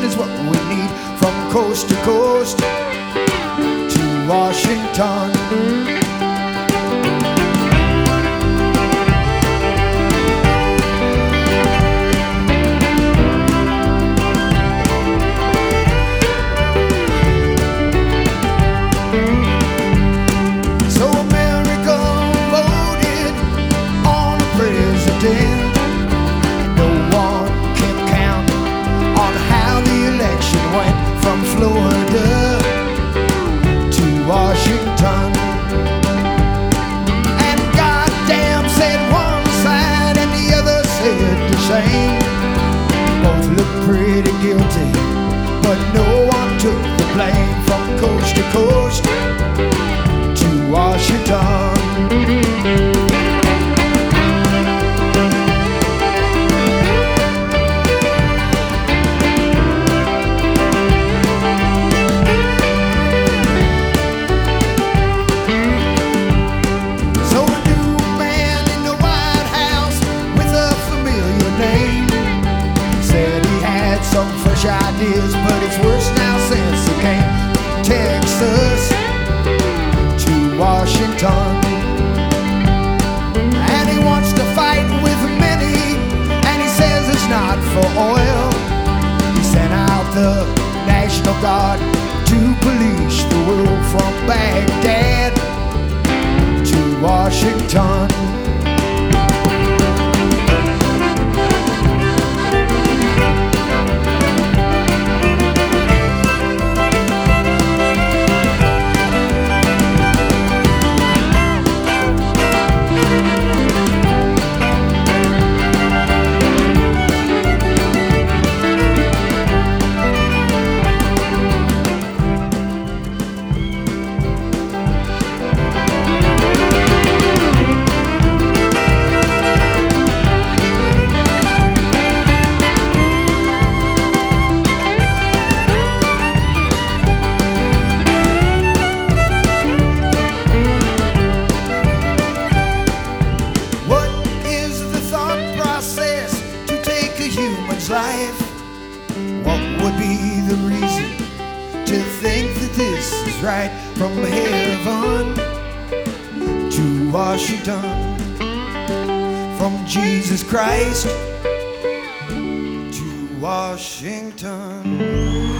is what we need. From coast to coast to Washington. No one kept count on how the election went from Florida to Washington. And goddamn said one side and the other said the same. Both looked pretty guilty, but no one took the blame. From coast to coast to Washington. Some fresh ideas, but it's worse now since he came from Texas to Washington. And he wants to fight with many, and he says it's not for oil. He sent out the National Guard to police the world from Baghdad to Washington. Life, what would be the reason to think that this is right? From heaven to Washington, from Jesus Christ to Washington.